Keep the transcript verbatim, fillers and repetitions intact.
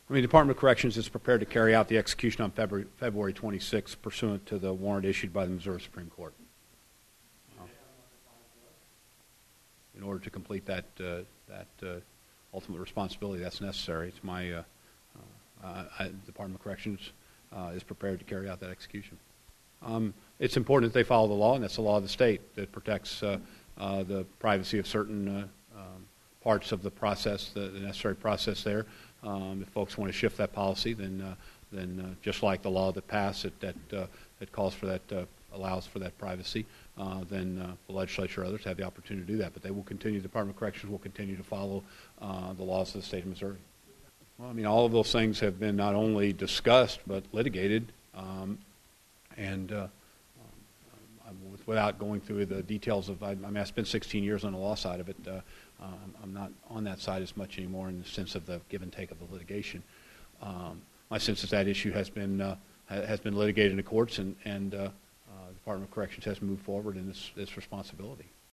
I mean, the Department of Corrections is prepared to carry out the execution on February, February twenty-sixth pursuant to the warrant issued by the Missouri Supreme Court. Uh, in order to complete that, uh, that uh, ultimate responsibility that's necessary, it's my, uh, uh, I, the Department of Corrections uh, is prepared to carry out that execution. Um, it's important that they follow the law, and that's the law of the state that protects uh, uh, the privacy of certain uh, um, parts of the process, the, the necessary process there. Um, if folks want to shift that policy, then uh, then uh, just like the law that passed that that, uh, that calls for that, uh, allows for that privacy, uh, then uh, the legislature or others have the opportunity to do that. But they will continue, the Department of Corrections will continue to follow uh, the laws of the state of Missouri. Well, I mean, all of those things have been not only discussed but litigated, um, and uh, um, without going through the details of, I, I mean, I spent sixteen years on the law side of it. Uh, Um, I'm not on that side as much anymore in the sense of the give and take of the litigation. Um, my sense is that issue has been uh, ha- has been litigated in the courts, and, and uh, uh, the Department of Corrections has moved forward in this, this responsibility.